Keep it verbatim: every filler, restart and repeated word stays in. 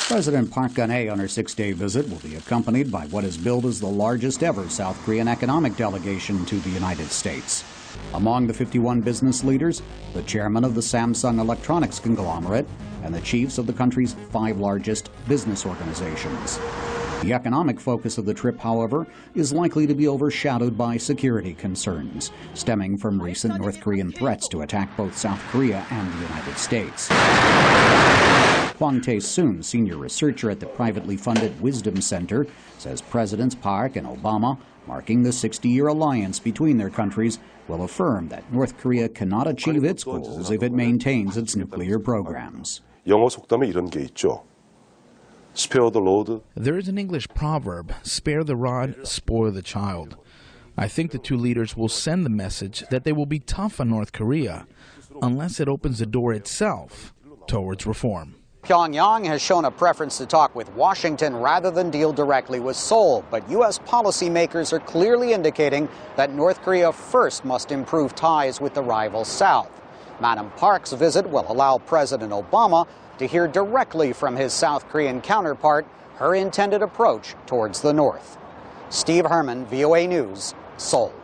President Park Geun-hye on her six-day visit will be accompanied by what is billed as the largest ever South Korean economic delegation to the United States. Among the fifty-one business leaders, the chairman of the Samsung Electronics conglomerate and the chiefs of the country's five largest business organizations. The economic focus of the trip, however, is likely to be overshadowed by security concerns stemming from recent North Korean threats to attack both South Korea and the United States. Kwang Tae-soon, senior researcher at the privately funded Wisdom Center, says Presidents Park and Obama, marking the sixty-year alliance between their countries, will affirm that North Korea cannot achieve its goals if it maintains its nuclear programs. 영어 속담에 이런 게 있죠. Spare the rod. There is an English proverb, spare the rod, spoil the child. I think the two leaders will send the message that they will be tough on North Korea unless it opens the door itself towards reform. Pyongyang has shown a preference to talk with Washington rather than deal directly with Seoul, but U S policymakers are clearly indicating that North Korea first must improve ties with the rival South. Madam Park's visit will allow President Obama to hear directly from his South Korean counterpart her intended approach towards the North. Steve Herman, V O A News, Seoul.